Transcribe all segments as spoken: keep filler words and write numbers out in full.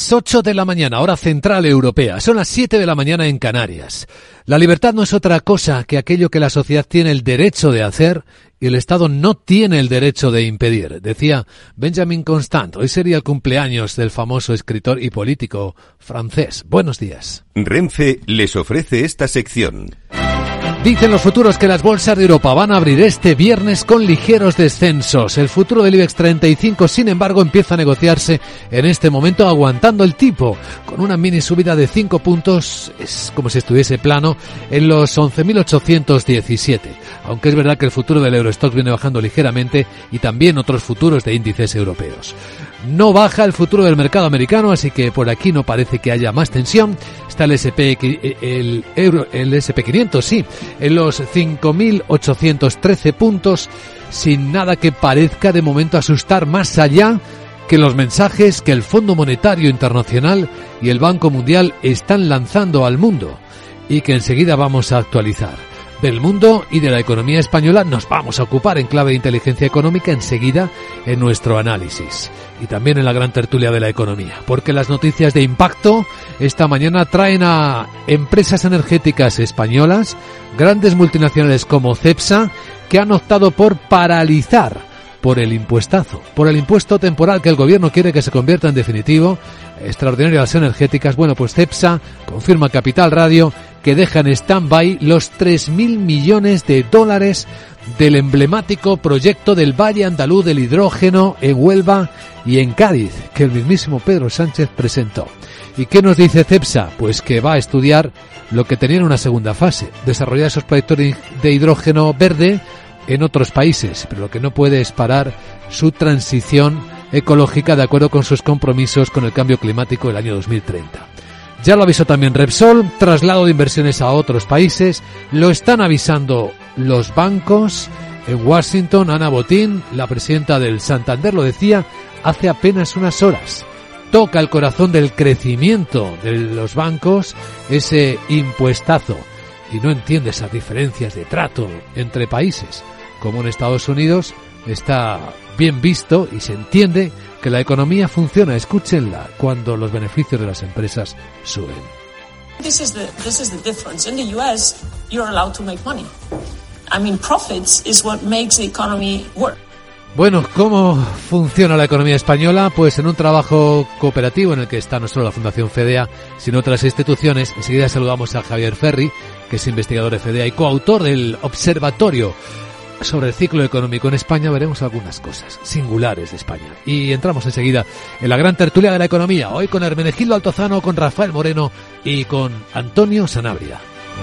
Las ocho de la mañana, hora central europea. Son las siete de la mañana en Canarias. La libertad no es otra cosa que aquello que la sociedad tiene el derecho de hacer y el Estado no tiene el derecho de impedir, decía Benjamin Constant. Hoy sería el cumpleaños del famoso escritor y político francés. Buenos días. Renfe les ofrece esta sección. Dicen los futuros que las bolsas de Europa van a abrir este viernes con ligeros descensos. El futuro del IBEX treinta y cinco, sin embargo, empieza a negociarse en este momento aguantando el tipo. Con una mini subida de cinco puntos, es como si estuviese plano en los once mil ochocientos diecisiete. Aunque es verdad que el futuro del Eurostoxx viene bajando ligeramente y también otros futuros de índices europeos. No baja el futuro del mercado americano, así que por aquí no parece que haya más tensión. Está el S and P, el, Euro, el ese and pe quinientos, sí, en los cinco mil ochocientos trece puntos, sin nada que parezca de momento asustar más allá que los mensajes que el Fondo Monetario Internacional y el Banco Mundial están lanzando al mundo y que enseguida vamos a actualizar. Del mundo y de la economía española nos vamos a ocupar en clave de inteligencia económica enseguida en nuestro análisis y también en la gran tertulia de la economía, porque las noticias de impacto esta mañana traen a empresas energéticas españolas, grandes multinacionales como Cepsa, que han optado por paralizar por el impuestazo, por el impuesto temporal que el gobierno quiere que se convierta en definitivo, extraordinario a las energéticas. Bueno, pues Cepsa confirma Capital Radio que deja en stand-by los tres mil millones de dólares del emblemático proyecto del Valle Andaluz del Hidrógeno en Huelva y en Cádiz, que el mismísimo Pedro Sánchez presentó. ¿Y qué nos dice Cepsa? Pues que va a estudiar lo que tenía en una segunda fase, desarrollar esos proyectos de hidrógeno verde en otros países, pero lo que no puede es parar su transición ecológica de acuerdo con sus compromisos con el cambio climático del año dos mil treinta. Ya lo avisó también Repsol, traslado de inversiones a otros países, lo están avisando los bancos. En Washington, Ana Botín, la presidenta del Santander, lo decía hace apenas unas horas. Toca el corazón del crecimiento de los bancos ese impuestazo y no entiende esas diferencias de trato entre países. Como en Estados Unidos está bien visto y se entiende que la economía funciona, escúchenla, cuando los beneficios de las empresas suben. This is the this is the difference. In the U S, you're allowed to make money. I mean, profits is what makes the economy work. Bueno, ¿cómo funciona la economía española? Pues en un trabajo cooperativo en el que está no solo la Fundación FEDEA, sino otras instituciones. Enseguida saludamos a Javier Ferri, que es investigador de FEDEA y coautor del Observatorio sobre el ciclo económico en España. Veremos algunas cosas singulares de España. Y entramos enseguida en la gran tertulia de la economía, hoy con Hermenegildo Altozano, con Rafael Moreno y con Antonio Sanabria.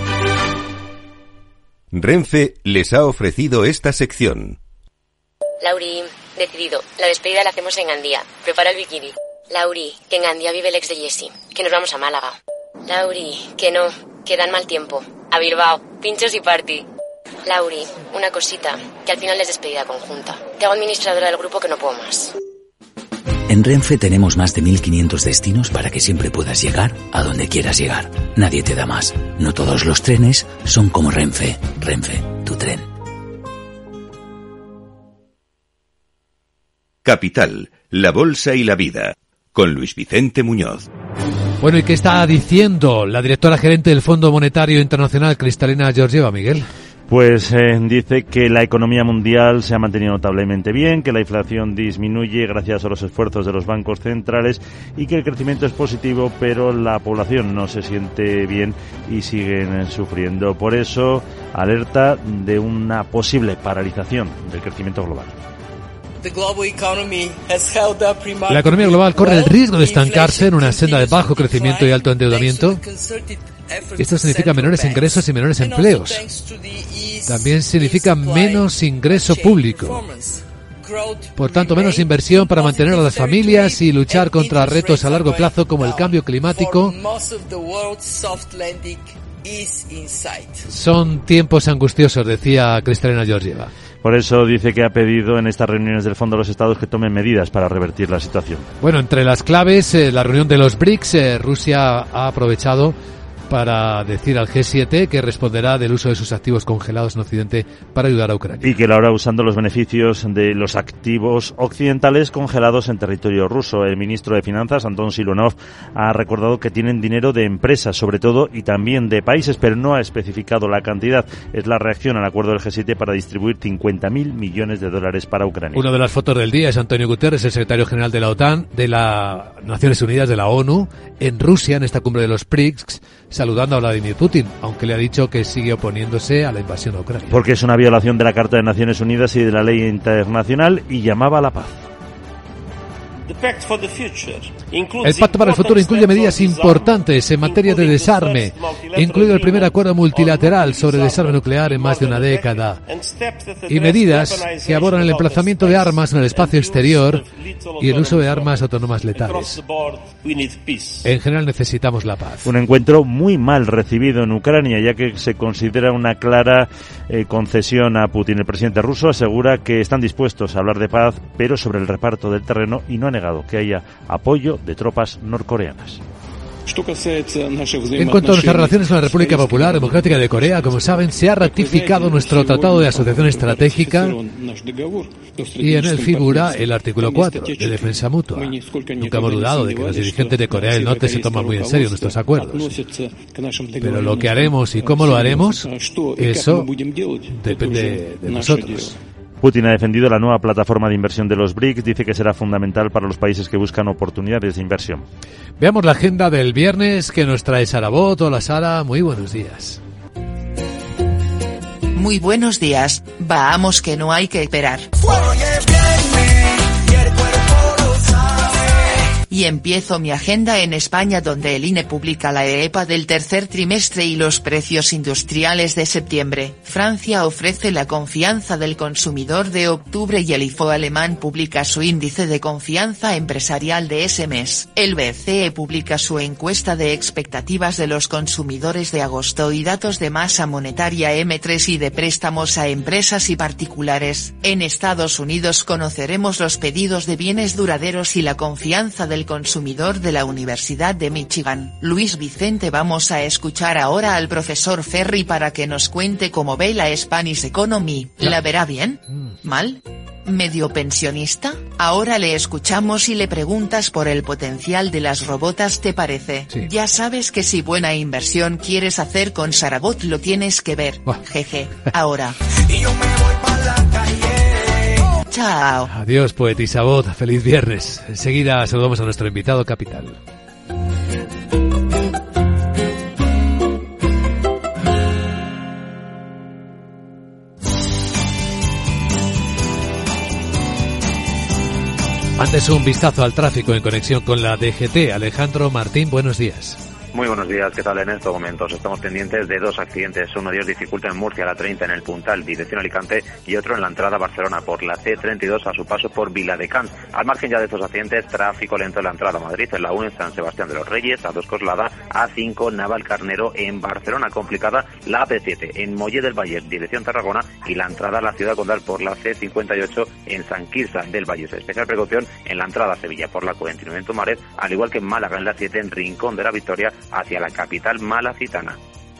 Renfe les ha ofrecido esta sección. Lauri, decidido, la despedida la hacemos en Gandía. Prepara el bikini. Lauri, que en Gandía vive el ex de Jessie, que nos vamos a Málaga. Lauri, que no, que dan mal tiempo. A Bilbao, pinchos y party. Lauri, una cosita, que al final es despedida conjunta. Te hago administradora del grupo que no puedo más. En Renfe tenemos más de mil quinientos destinos para que siempre puedas llegar a donde quieras llegar. Nadie te da más. No todos los trenes son como Renfe. Renfe, tu tren. Capital, la bolsa y la vida, con Luis Vicente Muñoz. Bueno, ¿y qué está diciendo la directora gerente del Fondo Monetario Internacional, Cristalina Georgieva, Miguel? Pues eh, dice que la economía mundial se ha mantenido notablemente bien, que la inflación disminuye gracias a los esfuerzos de los bancos centrales y que el crecimiento es positivo, pero la población no se siente bien y siguen sufriendo. Por eso, alerta de una posible paralización del crecimiento global. La economía global corre el riesgo de estancarse en una senda de bajo crecimiento y alto endeudamiento. Esto significa menores ingresos y menores empleos. También significa menos ingreso público. Por tanto, menos inversión para mantener a las familias y luchar contra retos a largo plazo como el cambio climático. Son tiempos angustiosos, decía Cristalina Georgieva. Por eso dice que ha pedido en estas reuniones del Fondo de los Estados que tomen medidas para revertir la situación. Bueno, entre las claves, eh, la reunión de los BRICS, eh, Rusia ha aprovechado para decir al G siete que responderá del uso de sus activos congelados en Occidente para ayudar a Ucrania. Y que lo hará usando los beneficios de los activos occidentales congelados en territorio ruso. El ministro de Finanzas, Anton Silonov, ha recordado que tienen dinero de empresas, sobre todo, y también de países, pero no ha especificado la cantidad. Es la reacción al acuerdo del G siete para distribuir cincuenta mil millones de dólares para Ucrania. Una de las fotos del día es Antonio Guterres, el secretario general de la OTAN, de las Naciones Unidas, de la ONU, en Rusia, en esta cumbre de los B R I C S, saludando a Vladimir Putin, aunque le ha dicho que sigue oponiéndose a la invasión a Ucrania. Porque es una violación de la Carta de Naciones Unidas y de la ley internacional, y llamaba a la paz. El Pacto para el Futuro incluye medidas importantes en materia de desarme, incluido el primer acuerdo multilateral sobre desarme nuclear en más de una década, y medidas que abordan el emplazamiento de armas en el espacio exterior y el uso de armas autónomas letales. En general necesitamos la paz. Un encuentro muy mal recibido en Ucrania, ya que se considera una clara eh, concesión a Putin. El presidente ruso asegura que están dispuestos a hablar de paz, pero sobre el reparto del terreno, y no ha negado que haya apoyo de tropas norcoreanas. En cuanto a nuestras relaciones con la República Popular Democrática de Corea, como saben, se ha ratificado nuestro Tratado de Asociación Estratégica y en él figura el artículo cuatro de defensa mutua. Nunca hemos dudado de que los dirigentes de Corea del Norte se toman muy en serio nuestros acuerdos. Pero lo que haremos y cómo lo haremos, eso depende de nosotros. Putin ha defendido la nueva plataforma de inversión de los B R I C S, dice que será fundamental para los países que buscan oportunidades de inversión. Veamos la agenda del viernes que nos trae Sara Bot. Hola Sara, muy buenos días. Muy buenos días, vamos que no hay que esperar. Y empiezo mi agenda en España, donde el I N E publica la E P A del tercer trimestre y los precios industriales de septiembre. Francia ofrece la confianza del consumidor de octubre y el I F O alemán publica su índice de confianza empresarial de ese mes. El B C E publica su encuesta de expectativas de los consumidores de agosto y datos de masa monetaria eme tres y de préstamos a empresas y particulares. En Estados Unidos conoceremos los pedidos de bienes duraderos y la confianza del consumidor de la Universidad de Michigan. Luis Vicente, vamos a escuchar ahora al profesor Ferri para que nos cuente cómo ve la Spanish Economy. ¿La verá bien? ¿Mal? ¿Medio pensionista? Ahora le escuchamos y le preguntas por el potencial de las robotas, ¿te parece? Sí. Ya sabes que si buena inversión quieres hacer con Sarabot lo tienes que ver. Buah. Jeje. Ahora. Y yo me voy pa' la calle. Chao. Adiós, poetisa Bot. Feliz viernes. Enseguida saludamos a nuestro invitado capital. Antes un vistazo al tráfico en conexión con la D G T. Alejandro Martín, buenos días. Muy buenos días, ¿qué tal? En estos momentos estamos pendientes de dos accidentes. Uno de ellos dificulta en Murcia la treinta en el Puntal, dirección Alicante, y otro en la entrada a Barcelona por la C treinta y dos a su paso por Viladecans. Al margen ya de estos accidentes, tráfico lento en la entrada a Madrid, en la uno en San Sebastián de los Reyes, a dos Coslada, A cinco Navalcarnero en Barcelona. Complicada la A P siete en Molle del Valle, dirección Tarragona, y la entrada a la ciudad condal por la C cincuenta y ocho en San Quirze del Valle. Especial precaución en la entrada a Sevilla por la cuarenta y nueve en Tumaret, al igual que en Málaga en la siete en Rincón de la Victoria hacia la capital malacitana.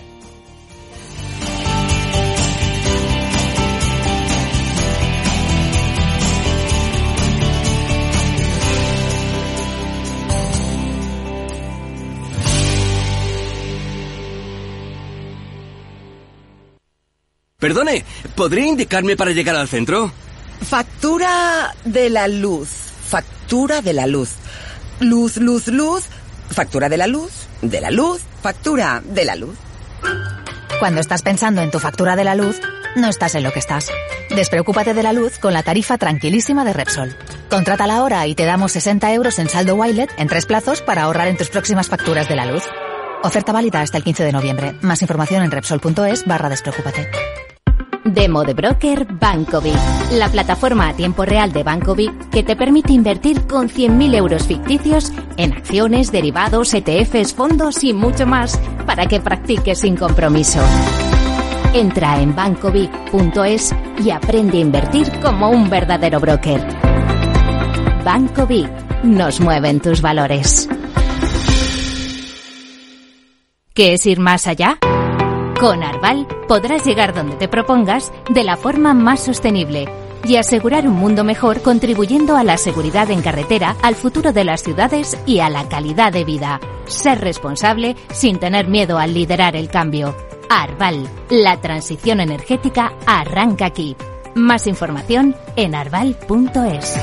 Perdone, ¿podría indicarme para llegar al centro? Factura de la luz. Factura de la luz. Luz, luz, luz. Factura de la luz. De la luz. Factura de la luz. Cuando estás pensando en tu factura de la luz, no estás en lo que estás. Despreocúpate de la luz con la tarifa tranquilísima de Repsol. Contrátala ahora y te damos sesenta euros en saldo Wilet en tres plazos para ahorrar en tus próximas facturas de la luz. Oferta válida hasta el quince de noviembre. Más información en Repsol.es barra despreocúpate. Demo de broker Banco Vic, la plataforma a tiempo real de Banco Vic que te permite invertir con cien mil euros ficticios en acciones, derivados, E T Fs, fondos y mucho más para que practiques sin compromiso. Entra en banco vic punto es y aprende a invertir como un verdadero broker. Banco Vic, nos mueven tus valores. ¿Qué es ir más allá? Con Arval podrás llegar donde te propongas de la forma más sostenible y asegurar un mundo mejor, contribuyendo a la seguridad en carretera, al futuro de las ciudades y a la calidad de vida. Ser responsable sin tener miedo al liderar el cambio. Arval, la transición energética arranca aquí. Más información en arval punto es.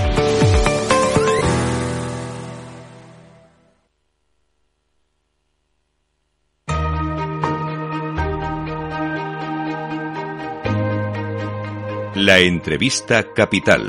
La entrevista capital.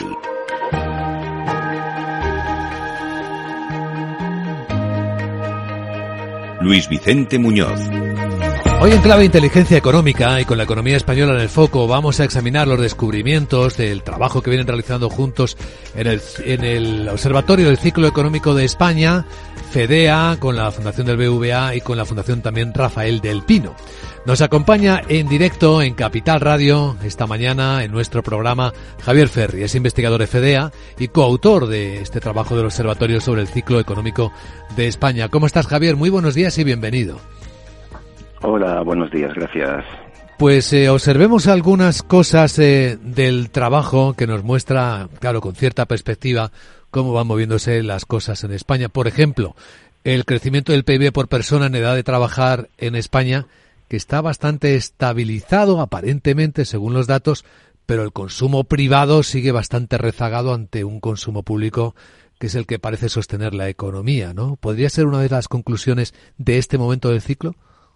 Luis Vicente Muñoz. Hoy en clave inteligencia económica y con la economía española en el foco, vamos a examinar los descubrimientos del trabajo que vienen realizando juntos en el, en el Observatorio del Ciclo Económico de España, FEDEA, con la Fundación del B B V A y con la Fundación también Rafael del Pino. Nos acompaña en directo en Capital Radio esta mañana en nuestro programa Javier Ferri, es investigador de FEDEA y coautor de este trabajo del Observatorio sobre el Ciclo Económico de España. ¿Cómo estás, Javier? Muy buenos días y bienvenido. Hola, buenos días, gracias. Pues eh, observemos algunas cosas eh, del trabajo que nos muestra, claro, con cierta perspectiva, cómo van moviéndose las cosas en España. Por ejemplo, el crecimiento del P I B por persona en edad de trabajar en España, que está bastante estabilizado aparentemente según los datos, pero el consumo privado sigue bastante rezagado ante un consumo público que es el que parece sostener la economía, ¿no? ¿Podría ser una de las conclusiones de este momento del ciclo?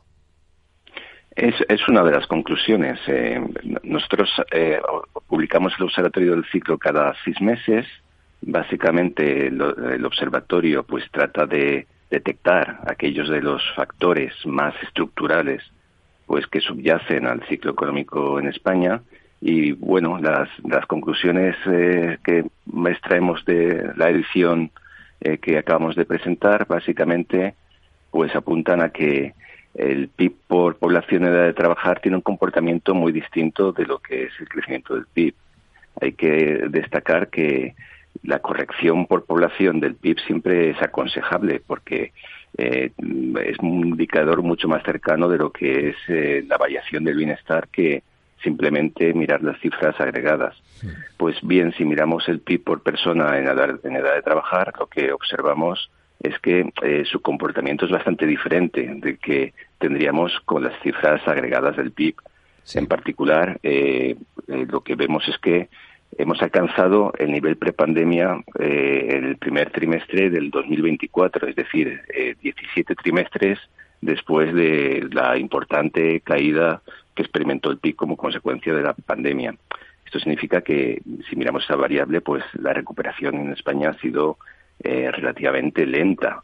Es, es una de las conclusiones. Eh, nosotros eh, publicamos el Observatorio del Ciclo cada seis meses. Básicamente el, el observatorio pues trata de detectar aquellos de los factores más estructurales pues que subyacen al ciclo económico en España. Y bueno, las, las conclusiones eh, que extraemos de la edición eh, que acabamos de presentar básicamente pues apuntan a que el P I B por población en edad de trabajar tiene un comportamiento muy distinto de lo que es el crecimiento del P I B. Hay que destacar que la corrección por población del P I B siempre es aconsejable porque eh, es un indicador mucho más cercano de lo que es eh, la variación del bienestar que simplemente mirar las cifras agregadas. Sí. Pues bien, si miramos el P I B por persona en edad, en edad de trabajar, lo que observamos es que eh, su comportamiento es bastante diferente del que tendríamos con las cifras agregadas del P I B. Sí. En particular, eh, eh, lo que vemos es que hemos alcanzado el nivel prepandemia eh, en el primer trimestre del dos mil veinticuatro, es decir, eh, diecisiete trimestres después de la importante caída que experimentó el P I B como consecuencia de la pandemia. Esto significa que, si miramos esa variable, pues la recuperación en España ha sido Eh, relativamente lenta.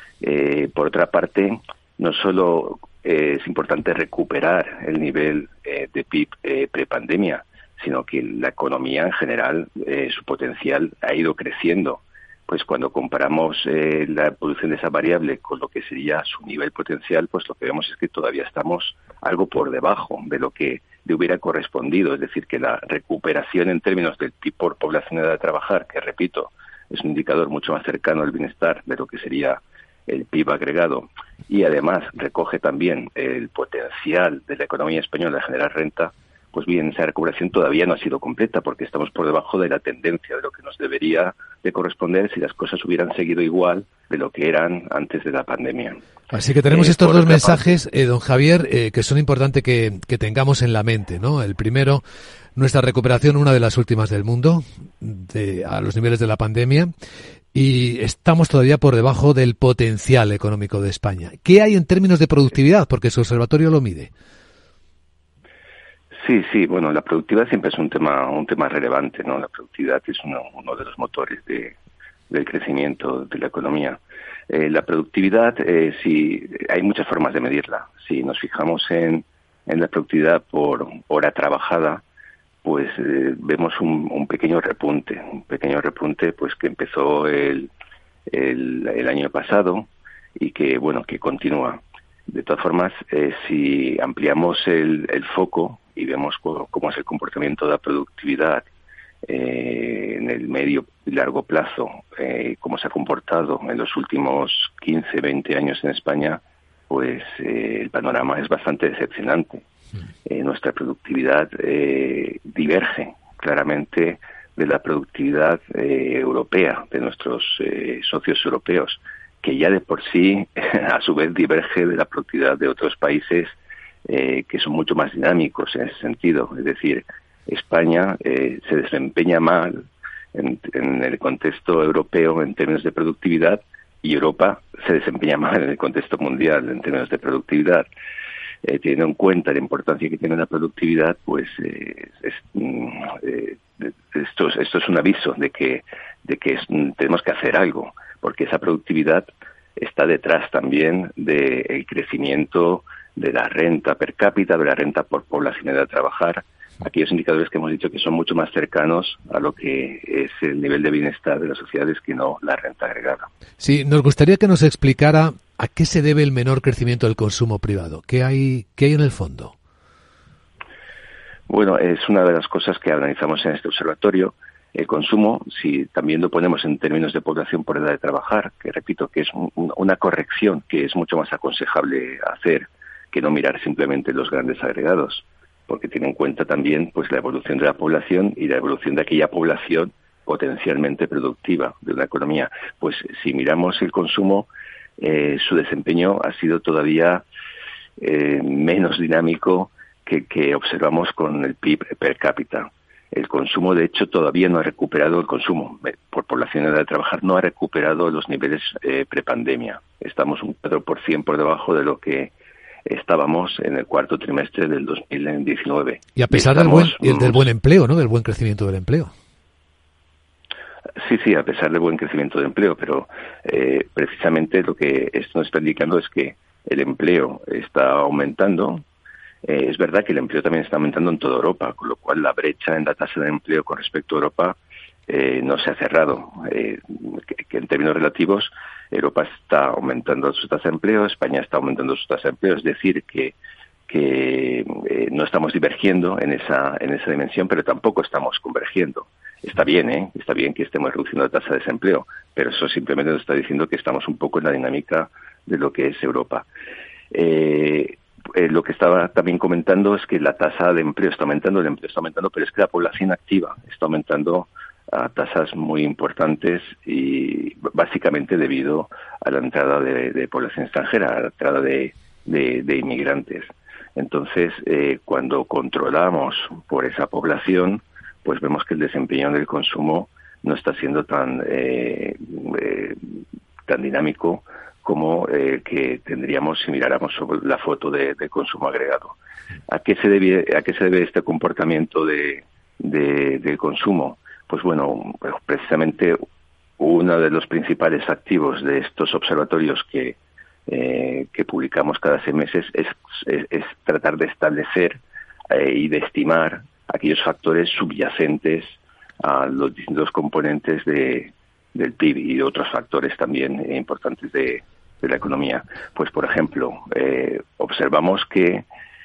Eh, por otra parte, no solo eh, es importante recuperar el nivel eh, de P I B eh, prepandemia, sino que la economía en general, eh, su potencial ha ido creciendo. Pues cuando comparamos eh, la evolución de esa variable con lo que sería su nivel potencial, pues lo que vemos es que todavía estamos algo por debajo de lo que le hubiera correspondido. Es decir, que la recuperación en términos del P I B por población de edad de trabajar, que repito, es un indicador mucho más cercano al bienestar de lo que sería el P I B agregado y además recoge también el potencial de la economía española de generar renta, pues bien, esa recuperación todavía no ha sido completa porque estamos por debajo de la tendencia de lo que nos debería de corresponder si las cosas hubieran seguido igual de lo que eran antes de la pandemia. Así que tenemos eh, estos dos mensajes, parte, eh, don Javier, eh, que son importantes que, que tengamos en la mente, ¿no? El primero, nuestra recuperación, una de las últimas del mundo, de, a los niveles de la pandemia, y estamos todavía por debajo del potencial económico de España. ¿Qué hay en términos de productividad? Porque su observatorio lo mide. Sí, sí, bueno, la productividad siempre es un tema un tema relevante, ¿no? La productividad es uno, uno de los motores de, del crecimiento de la economía. Eh, la productividad, eh, sí, hay muchas formas de medirla. Si nos fijamos en, en la productividad por hora trabajada, pues eh, vemos un, un pequeño repunte, un pequeño repunte pues que empezó el, el, el año pasado y que, bueno, que continúa. De todas formas, eh, si ampliamos el, el foco y vemos cómo, cómo es el comportamiento de la productividad eh, en el medio y largo plazo, eh, cómo se ha comportado en los últimos quince, veinte años en España, pues eh, el panorama es bastante decepcionante. Eh, nuestra productividad eh, diverge claramente de la productividad eh, europea, de nuestros eh, socios europeos, que ya de por sí, a su vez, diverge de la productividad de otros países eh, que son mucho más dinámicos en ese sentido. Es decir, España eh, se desempeña mal en, en el contexto europeo en términos de productividad y Europa se desempeña mal en el contexto mundial en términos de productividad. Eh, teniendo en cuenta la importancia que tiene la productividad, pues eh, es, eh, esto, esto es un aviso de que, de que es, tenemos que hacer algo, porque esa productividad está detrás también del crecimiento de la renta per cápita, de la renta por población de trabajar, aquellos indicadores que hemos dicho que son mucho más cercanos a lo que es el nivel de bienestar de las sociedades que no la renta agregada. Sí, nos gustaría que nos explicara a qué se debe el menor crecimiento del consumo privado. ¿Qué hay, qué hay en el fondo? Bueno, es una de las cosas que analizamos en este observatorio. El consumo, si también lo ponemos en términos de población por edad de trabajar, que repito que es un, una corrección que es mucho más aconsejable hacer que no mirar simplemente los grandes agregados, porque tiene en cuenta también pues la evolución de la población y la evolución de aquella población potencialmente productiva de una economía. Pues si miramos el consumo, eh, su desempeño ha sido todavía eh, menos dinámico que, que observamos con el P I B per cápita. El consumo, de hecho, todavía no ha recuperado el consumo por población de edad de trabajar, no ha recuperado los niveles eh, prepandemia. Estamos un cuatro por ciento por debajo de lo que estábamos en el cuarto trimestre del dos mil diecinueve. Y a pesar del buen, del buen empleo, ¿no? Del buen crecimiento del empleo. Sí, sí, a pesar del buen crecimiento del empleo, pero eh, precisamente lo que esto nos está indicando es que el empleo está aumentando. Eh, es verdad que el empleo también está aumentando en toda Europa, con lo cual la brecha en la tasa de empleo con respecto a Europa eh, no se ha cerrado. Eh, que, que en términos relativos, Europa está aumentando su tasa de empleo, España está aumentando su tasa de empleo, es decir, que que eh, no estamos divergiendo en esa en esa dimensión, pero tampoco estamos convergiendo. Está bien, ¿eh? Está bien que estemos reduciendo la tasa de desempleo, pero eso simplemente nos está diciendo que estamos un poco en la dinámica de lo que es Europa. Eh, eh, lo que estaba también comentando es que la tasa de empleo está aumentando, el empleo está aumentando, pero es que la población activa está aumentando a tasas muy importantes y básicamente debido a la entrada de, de población extranjera, a la entrada de, de, de inmigrantes. Entonces, eh, cuando controlamos por esa población, pues vemos que el desempeño del consumo no está siendo tan eh, eh, tan dinámico como eh, que tendríamos si miráramos sobre la foto de, de consumo agregado. ¿A qué se debe a qué se debe este comportamiento de, de del consumo? Pues bueno, precisamente uno de los principales activos de estos observatorios que eh, que publicamos cada seis meses es, es, es tratar de establecer eh, y de estimar aquellos factores subyacentes a los distintos componentes de, del P I B y otros factores también eh, importantes de, de la economía. Pues, por ejemplo, eh, observamos que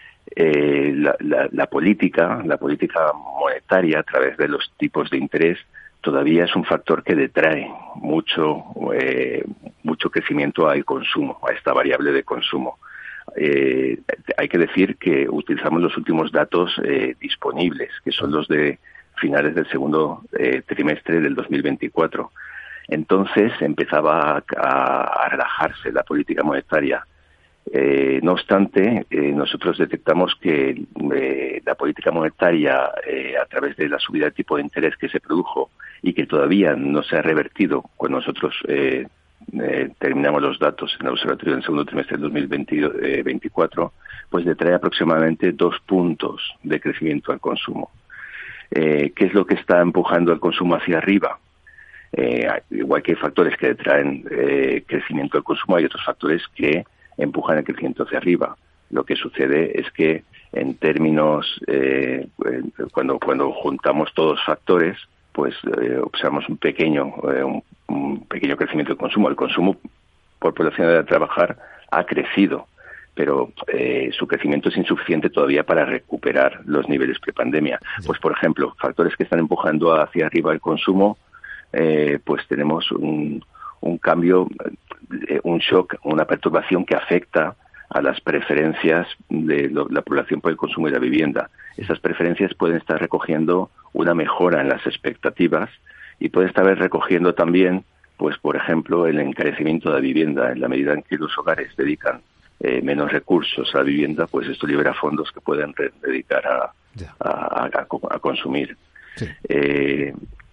eh, la, la, la política, la política monetaria a través de los tipos de interés todavía es un factor que detrae mucho, eh, mucho crecimiento al consumo, a esta variable de consumo. Eh, hay que decir que utilizamos los últimos datos eh, disponibles, que son los de finales del segundo eh, trimestre del dos mil veinticuatro. Entonces empezaba a, a, a relajarse la política monetaria. Eh, no obstante, eh, nosotros detectamos que eh, la política monetaria, eh, a través de la subida de tipo de interés que se produjo y que todavía no se ha revertido cuando nosotros eh, Eh, terminamos los datos en el observatorio del segundo trimestre del dos mil veinticuatro, pues detrae aproximadamente dos puntos de crecimiento al consumo. Eh, ¿Qué es lo que está empujando el consumo hacia arriba? Eh, igual que hay factores que detraen eh, crecimiento al consumo, hay otros factores que empujan el crecimiento hacia arriba. Lo que sucede es que en términos, eh, cuando, cuando juntamos todos los factores, pues eh, observamos un pequeño eh, un, un pequeño crecimiento del consumo. El consumo por población de trabajar ha crecido, pero eh, su crecimiento es insuficiente todavía para recuperar los niveles prepandemia. Pues, por ejemplo, factores que están empujando hacia arriba el consumo, eh, pues tenemos un, un cambio, eh, un shock, una perturbación que afecta a las preferencias de lo, la población por el consumo de la vivienda. Esas preferencias pueden estar recogiendo una mejora en las expectativas y pueden estar recogiendo también, pues por ejemplo, el encarecimiento de la vivienda. En la medida en que los hogares dedican eh, menos recursos a la vivienda, pues esto libera fondos que pueden re- dedicar a, a, a, a consumir. Sí. Eh,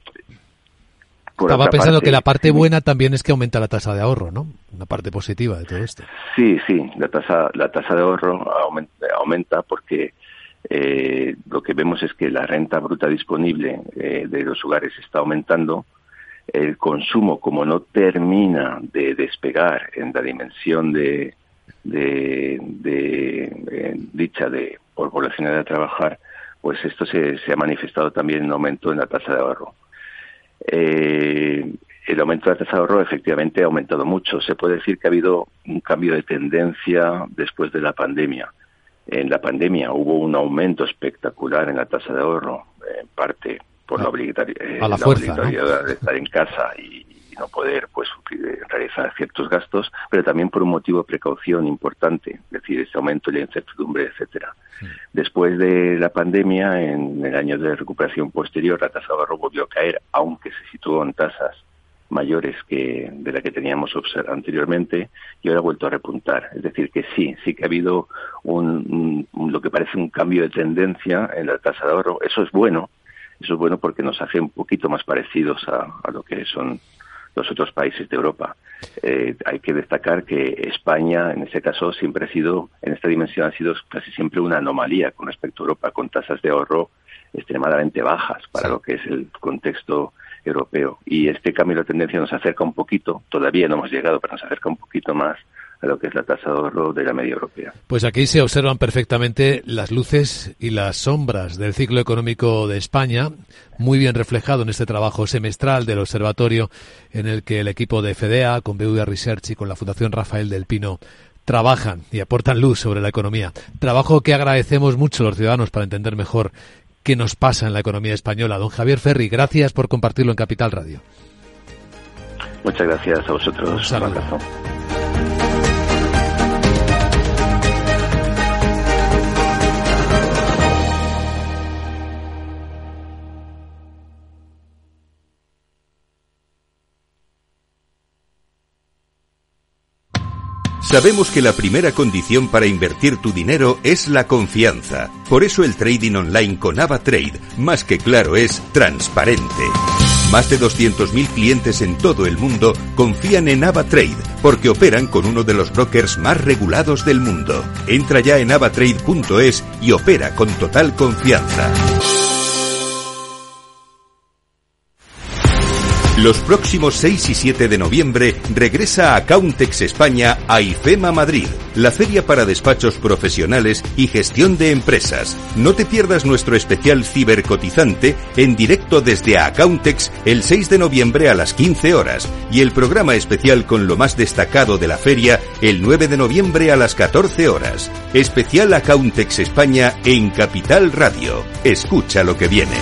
Estaba pensando parte, que la parte buena también es que aumenta la tasa de ahorro, ¿no? Una parte positiva de todo esto. Sí, sí, la tasa, la tasa de ahorro aumenta, aumenta porque eh, lo que vemos es que la renta bruta disponible eh, de los hogares está aumentando. El consumo, como no termina de despegar en la dimensión de, de, de, de dicha de por población de trabajar, pues esto se, se ha manifestado también en un aumento en la tasa de ahorro. Eh, el aumento de la tasa de ahorro efectivamente ha aumentado mucho. Se puede decir que ha habido un cambio de tendencia después de la pandemia. En la pandemia hubo un aumento espectacular en la tasa de ahorro, en parte por a, la, obligatori- eh, a la, la fuerza, obligatoriedad, ¿no? de estar en casa y, y no poder pues realizar ciertos gastos, pero también por un motivo de precaución importante, es decir, ese aumento de la incertidumbre, etcétera. Sí. Después de la pandemia, en el año de recuperación posterior, la tasa de ahorro volvió a caer, aunque se situó en tasas mayores que de la que teníamos observado anteriormente, y ahora ha vuelto a repuntar. Es decir, que sí, sí que ha habido un, un, lo que parece un cambio de tendencia en la tasa de ahorro. Eso es bueno, eso es bueno porque nos hace un poquito más parecidos a, a lo que son los otros países de Europa. Eh, hay que destacar que España, en ese caso, siempre ha sido, en esta dimensión, ha sido casi siempre una anomalía con respecto a Europa, con tasas de ahorro extremadamente bajas para sí. lo que es el contexto europeo. Y este cambio de tendencia nos acerca un poquito, todavía no hemos llegado, pero nos acerca un poquito más a lo que es la tasa de ahorro de la media europea. Pues aquí se observan perfectamente las luces y las sombras del ciclo económico de España, muy bien reflejado en este trabajo semestral del observatorio en el que el equipo de FEDEA, con B V A Research y con la Fundación Rafael del Pino, trabajan y aportan luz sobre la economía. Trabajo que agradecemos mucho a los ciudadanos para entender mejor qué nos pasa en la economía española. Don Javier Ferri, gracias por compartirlo en Capital Radio. Muchas gracias a vosotros. Un saludo. Sabemos que la primera condición para invertir tu dinero es la confianza. Por eso el trading online con AvaTrade, más que claro, es transparente. Más de doscientos mil clientes en todo el mundo confían en AvaTrade porque operan con uno de los brokers más regulados del mundo. Entra ya en avatrade punto es y opera con total confianza. Los próximos seis y siete de noviembre regresa a Accountex España a IFEMA Madrid, la feria para despachos profesionales y gestión de empresas. No te pierdas nuestro especial cibercotizante en directo desde Accountex el seis de noviembre a las quince horas y el programa especial con lo más destacado de la feria el nueve de noviembre a las catorce horas. Especial Accountex España en Capital Radio. Escucha lo que viene.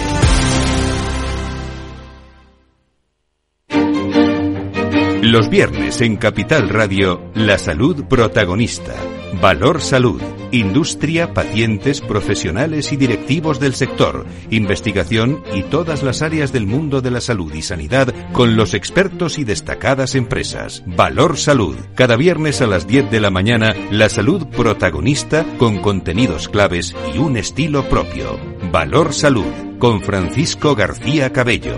Los viernes en Capital Radio, la salud protagonista. Valor Salud. Industria, pacientes, profesionales y directivos del sector. Investigación y todas las áreas del mundo de la salud y sanidad con los expertos y destacadas empresas. Valor Salud. Cada viernes a las diez de la mañana, la salud protagonista con contenidos claves y un estilo propio. Valor Salud. Con Francisco García Cabello.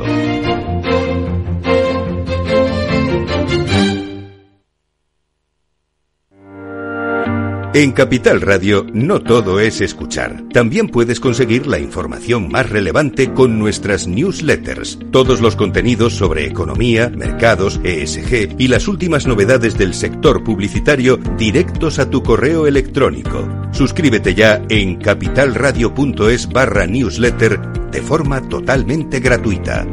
En Capital Radio no todo es escuchar. También puedes conseguir la información más relevante con nuestras newsletters. Todos los contenidos sobre economía, mercados, E S G y las últimas novedades del sector publicitario directos a tu correo electrónico. Suscríbete ya en capitalradio punto es barra newsletter de forma totalmente gratuita.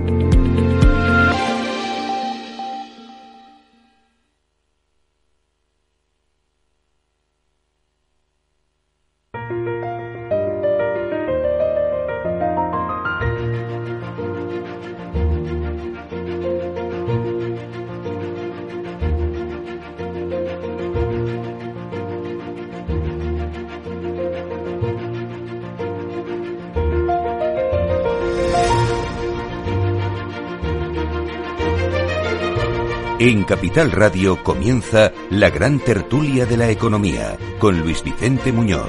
En Capital Radio comienza la gran tertulia de la economía con Luis Vicente Muñoz.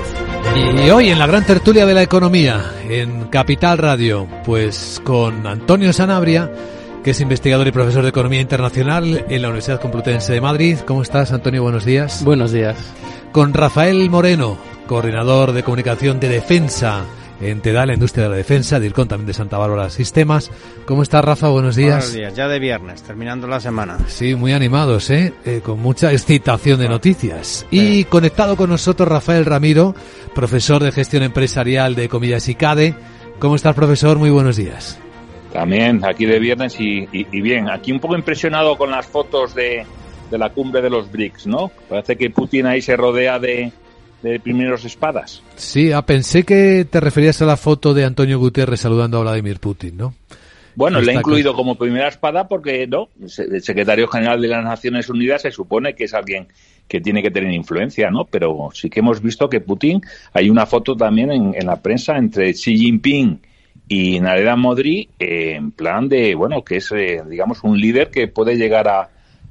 Y hoy en la gran tertulia de la economía en Capital Radio, pues con Antonio Sanabria, que es investigador y profesor de Economía Internacional en la Universidad Complutense de Madrid. ¿Cómo estás, Antonio? Buenos días. Buenos días. Con Rafael Moreno, coordinador de comunicación de defensa en TEDA, la industria de la defensa, DIRCON también de Santa Bárbara Sistemas. ¿Cómo estás, Rafa? Buenos días. Buenos días, ya de viernes, terminando la semana. Sí, muy animados, ¿eh? eh con mucha excitación de noticias. Y conectado con nosotros Rafael Ramiro, profesor de gestión empresarial de Comillas y CADE. ¿Cómo estás, profesor? Muy buenos días. También, aquí de viernes y, y, y bien, aquí un poco impresionado con las fotos de, de la cumbre de los BRICS, ¿no? Parece que Putin ahí se rodea de... de primeros espadas. Sí, ah, pensé que te referías a la foto de Antonio Guterres saludando a Vladimir Putin, ¿no? Bueno, no le he incluido claro. como primera espada porque, no, el secretario general de las Naciones Unidas se supone que es alguien que tiene que tener influencia, ¿no? Pero sí que hemos visto que Putin, hay una foto también en, en la prensa entre Xi Jinping y Narendra Modi, eh, en plan de, bueno, que es, eh, digamos, un líder que puede llegar a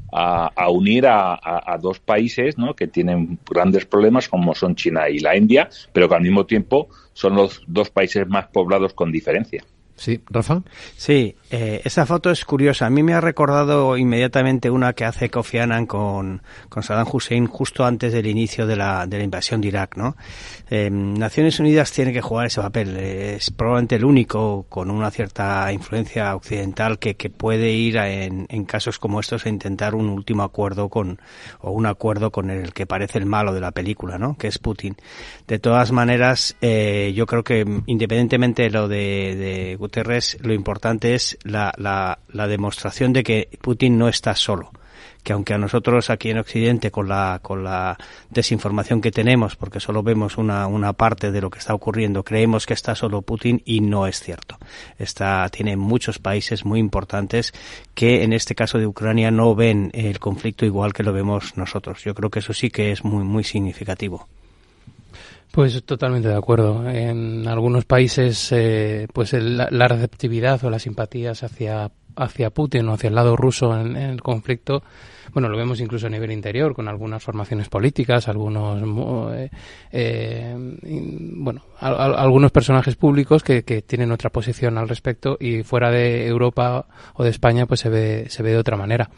A, a unir a, a, a dos países, ¿no?, que tienen grandes problemas como son China y la India, pero que al mismo tiempo son los dos países más poblados con diferencia. Sí, Rafa. Sí, eh, esa foto es curiosa. A mí me ha recordado inmediatamente una que hace Kofi Annan con, con Saddam Hussein justo antes del inicio de la, de la invasión de Irak, ¿no? Eh, Naciones Unidas tiene que jugar ese papel. Es probablemente el único con una cierta influencia occidental que, que puede ir a, en, en casos como estos a intentar un último acuerdo con, o un acuerdo con el que parece el malo de la película, ¿no?, que es Putin. De todas maneras, eh, yo creo que independientemente de lo de, de Guterres, lo importante es la, la, la demostración de que Putin no está solo, que aunque a nosotros aquí en Occidente con la con la desinformación que tenemos, porque solo vemos una una parte de lo que está ocurriendo, creemos que está solo Putin y no es cierto. Está tiene muchos países muy importantes que en este caso de Ucrania no ven el conflicto igual que lo vemos nosotros. Yo creo que eso sí que es muy muy significativo. Pues totalmente de acuerdo. En algunos países, eh, pues el, la receptividad o las simpatías hacia hacia Putin o hacia el lado ruso en, en el conflicto, bueno, lo vemos incluso a nivel interior con algunas formaciones políticas, algunos, eh, eh, bueno, a, a, algunos personajes públicos que, que tienen otra posición al respecto, y fuera de Europa o de España, pues se ve se ve de otra manera.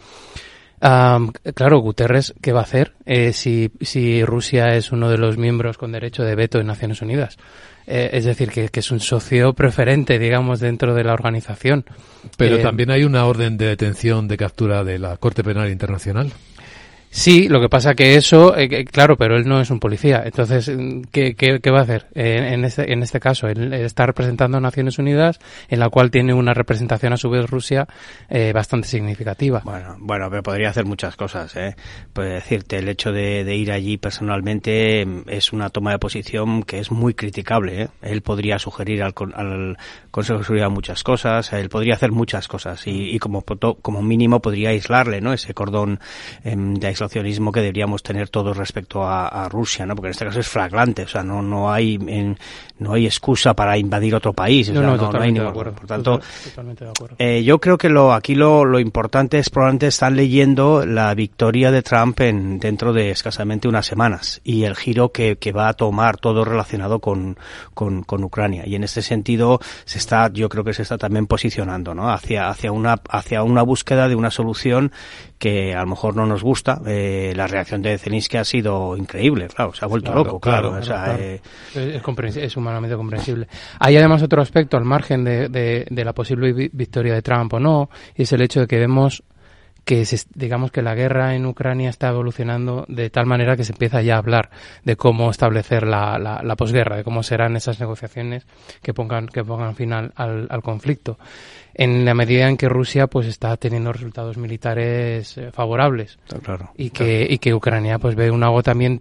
Um, claro, Guterres, ¿qué va a hacer eh, si, si Rusia es uno de los miembros con derecho de veto en Naciones Unidas? Eh, es decir, que, que es un socio preferente, digamos, dentro de la organización. Pero eh, también hay una orden de detención, de captura de la Corte Penal Internacional. Sí, lo que pasa que eso, eh, claro, pero él no es un policía. Entonces, ¿qué, qué, qué va a hacer eh, en este en este caso? Él está representando a Naciones Unidas, en la cual tiene una representación a su vez Rusia eh, bastante significativa. Bueno, bueno, pero podría hacer muchas cosas, ¿eh? Puede decirte, el hecho de, de ir allí personalmente es una toma de posición que es muy criticable, ¿eh? Él podría sugerir al, al Consejo de Seguridad muchas cosas, él podría hacer muchas cosas y, y como como mínimo podría aislarle, ¿no?, ese cordón eh, de aislamiento que deberíamos tener todos respecto a, a Rusia, ¿no? Porque en este caso es flagrante, o sea, no no hay en, no hay excusa para invadir otro país, o no, sea, no, no, totalmente no hay de ningún, acuerdo. por tanto, Totalmente de acuerdo. Eh, yo creo que lo aquí lo lo importante es probablemente están leyendo la victoria de Trump en dentro de escasamente unas semanas y el giro que, que va a tomar todo relacionado con, con con Ucrania, y en este sentido se está, yo creo que se está también posicionando, ¿no?, hacia hacia una hacia una búsqueda de una solución que a lo mejor no nos gusta. Eh, la reacción de Zelensky ha sido increíble, claro, se ha vuelto claro, loco, claro. claro, o sea, claro. Eh... Es, es, es humanamente comprensible. Hay además otro aspecto al margen de, de, de la posible vi- victoria de Trump o no, y es el hecho de que vemos que se, digamos que la guerra en Ucrania está evolucionando de tal manera que se empieza ya a hablar de cómo establecer la, la, la posguerra, de cómo serán esas negociaciones que pongan que pongan fin al, al, al conflicto, en la medida en que Rusia pues está teniendo resultados militares eh, favorables, claro, y que claro. y que Ucrania pues ve un agotamiento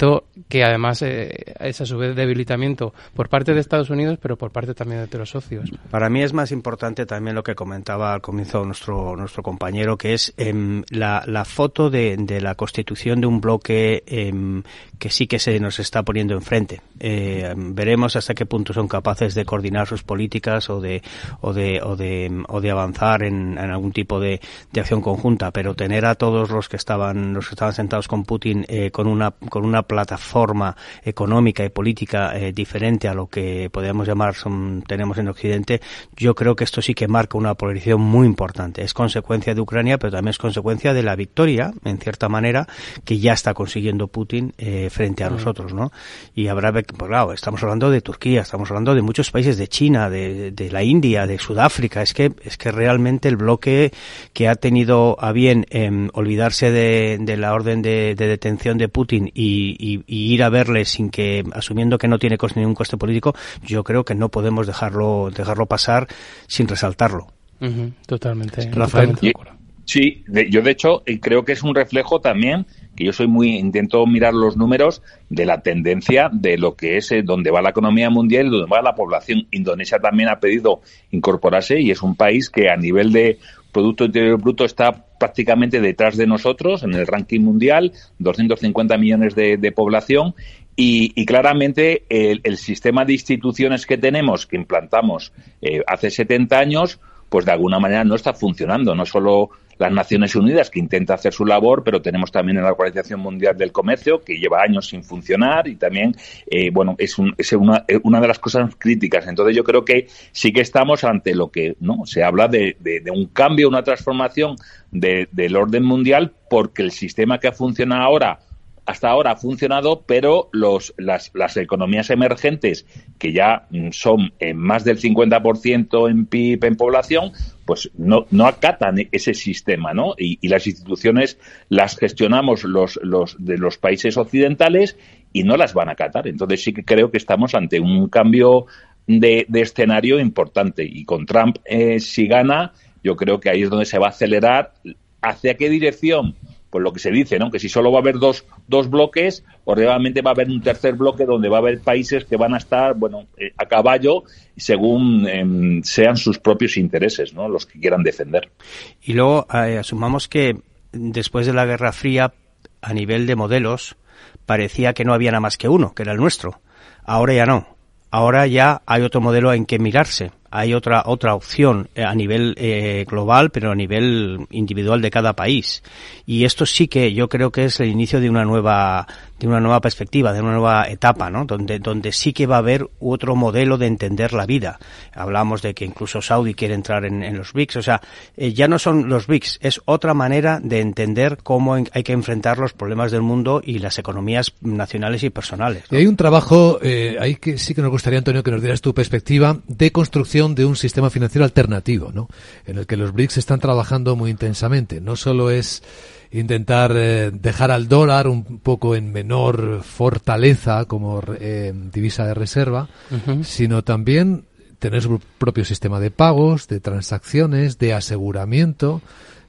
que además eh, es a su vez debilitamiento por parte de Estados Unidos, pero por parte también de los socios. Para mí es más importante también lo que comentaba al comienzo nuestro nuestro compañero, que es eh, la, la foto de, de la constitución de un bloque eh, que sí que se nos está poniendo enfrente. Eh, veremos hasta qué punto son capaces de coordinar sus políticas o de o de o de, o de avanzar en, en algún tipo de, de acción conjunta, pero tener a todos los que estaban los que estaban sentados con Putin eh, con una con una plataforma forma económica y política eh, diferente a lo que podríamos llamar son, tenemos en Occidente, yo creo que esto sí que marca una polarización muy importante. Es consecuencia de Ucrania, pero también es consecuencia de la victoria, en cierta manera, que ya está consiguiendo Putin eh, frente a mm. nosotros, ¿no? Y habrá, pues claro, estamos hablando de Turquía, estamos hablando de muchos países, de China, de, de la India, de Sudáfrica. Es que es que realmente el bloque que ha tenido a bien eh, olvidarse de, de la orden de, de detención de Putin y, y, y ir a verle sin que, asumiendo que no tiene coste, ningún coste político, yo creo que no podemos dejarlo dejarlo pasar sin resaltarlo. Uh-huh, totalmente. Rafael. Totalmente de acuerdo. Sí, de, yo de hecho creo que es un reflejo también, que yo soy muy, intento mirar los números de la tendencia de lo que es eh, donde va la economía mundial y donde va la población. Indonesia también ha pedido incorporarse y es un país que a nivel de Producto Interior Bruto está prácticamente detrás de nosotros en el ranking mundial, doscientos cincuenta millones de, de población y, y claramente el, el sistema de instituciones que tenemos, que implantamos eh, hace setenta años, pues de alguna manera no está funcionando. No solo las Naciones Unidas, que intenta hacer su labor, pero tenemos también la Organización Mundial del Comercio, que lleva años sin funcionar y también, eh, bueno, es, un, es una, una de las cosas críticas. Entonces yo creo que sí que estamos ante lo que, ¿no? Se habla de, de, de un cambio, una transformación de, del orden mundial, porque el sistema que funciona ahora hasta ahora ha funcionado, pero los, las, las economías emergentes, que ya son en más del cincuenta por ciento en P I B en población, pues no, no acatan ese sistema, ¿no? Y, y las instituciones las gestionamos los, los de los países occidentales y no las van a acatar. Entonces sí que creo que estamos ante un cambio de, de escenario importante. Y con Trump, eh, si gana, yo creo que ahí es donde se va a acelerar. ¿Hacia qué dirección? Pues lo que se dice, ¿no? Que si solo va a haber dos, dos bloques, o realmente va a haber un tercer bloque donde va a haber países que van a estar, bueno, eh, a caballo según eh, sean sus propios intereses, ¿no? Los que quieran defender. Y luego eh, asumamos que después de la Guerra Fría, a nivel de modelos, parecía que no había nada más que uno, que era el nuestro. Ahora ya no. Ahora ya hay otro modelo en que mirarse. Hay otra otra opción a nivel eh, global, pero a nivel individual de cada país. Y esto sí que yo creo que es el inicio de una nueva de una nueva perspectiva, de una nueva etapa, ¿no? Donde donde sí que va a haber otro modelo de entender la vida. Hablamos de que incluso Saudi quiere entrar en, en los B R I C S, o sea, eh, ya no son los B R I C S, es otra manera de entender cómo en, hay que enfrentar los problemas del mundo y las economías nacionales y personales, ¿no? Y hay un trabajo, eh, ahí que sí que nos gustaría, Antonio, que nos dieras tu perspectiva de construcción de un sistema financiero alternativo, ¿no? En el que los B R I C S están trabajando muy intensamente. No solo es intentar eh, dejar al dólar un poco en menor fortaleza como eh, divisa de reserva, uh-huh. sino también tener su propio sistema de pagos, de transacciones, de aseguramiento,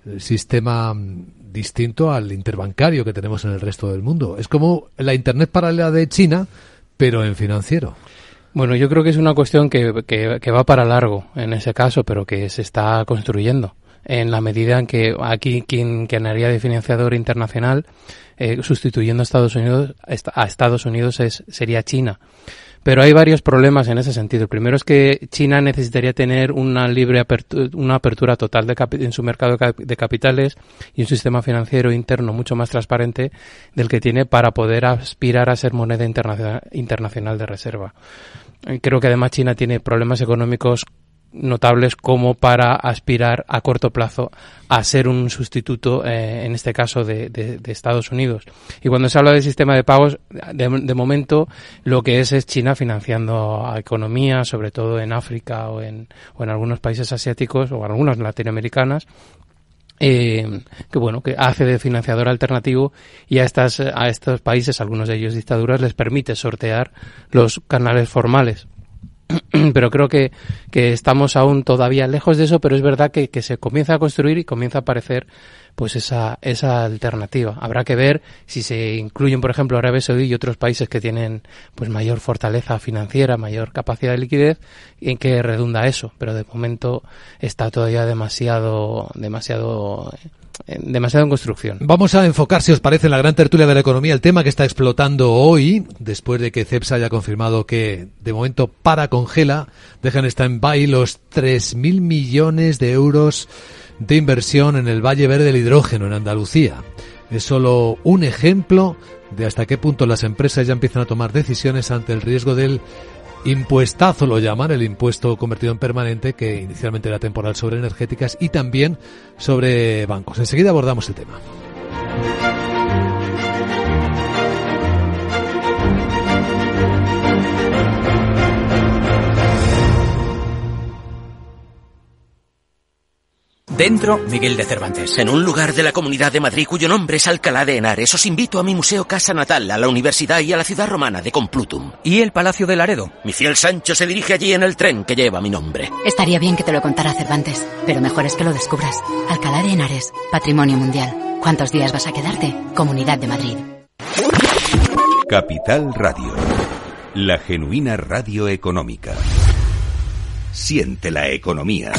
sistema distinto al interbancario que tenemos en el resto del mundo. Es como la Internet paralela de China, pero en financiero. Bueno, yo creo que es una cuestión que, que, que va para largo en ese caso, pero que se está construyendo. En la medida en que aquí quien, quien haría de financiador internacional, eh, sustituyendo a Estados Unidos, a Estados Unidos es, sería China. Pero hay varios problemas en ese sentido. El primero es que China necesitaría tener una libre apertura, una apertura total de capi- en su mercado de capitales y un sistema financiero interno mucho más transparente del que tiene para poder aspirar a ser moneda internacional, internacional de reserva. Creo que además China tiene problemas económicos notables como para aspirar a corto plazo a ser un sustituto, eh, en este caso, de, de, de Estados Unidos. Y cuando se habla del sistema de pagos, de, de momento lo que es es China financiando a economías, sobre todo en África o en, o en algunos países asiáticos o algunas latinoamericanas, Eh, que bueno, que hace de financiador alternativo y a estas, a estos países, algunos de ellos dictaduras, les permite sortear los canales formales. Pero creo que, que estamos aún todavía lejos de eso, pero es verdad que, que se comienza a construir y comienza a aparecer pues esa esa alternativa. Habrá que ver si se incluyen, por ejemplo, Arabia Saudí y otros países que tienen pues mayor fortaleza financiera, mayor capacidad de liquidez, y en qué redunda eso, pero de momento está todavía demasiado demasiado demasiado en construcción. Vamos a enfocar, si os parece, en la gran tertulia de la economía, el tema que está explotando hoy, después de que Cepsa haya confirmado que de momento para congela, dejan stand-by los tres mil millones de euros de inversión en el Valle Verde del Hidrógeno en Andalucía. Es solo un ejemplo de hasta qué punto las empresas ya empiezan a tomar decisiones ante el riesgo del impuestazo, lo llaman, el impuesto convertido en permanente, que inicialmente era temporal, sobre energéticas y también sobre bancos. Enseguida abordamos el tema. Dentro, Miguel de Cervantes. En un lugar de la Comunidad de Madrid cuyo nombre es Alcalá de Henares, os invito a mi museo casa natal, a la universidad y a la ciudad romana de Complutum. ¿Y el Palacio de Laredo? Mi fiel Sancho se dirige allí en el tren que lleva mi nombre. Estaría bien que te lo contara Cervantes, pero mejor es que lo descubras. Alcalá de Henares, Patrimonio Mundial. ¿Cuántos días vas a quedarte? Comunidad de Madrid. Capital Radio, la genuina radio económica. Siente la economía.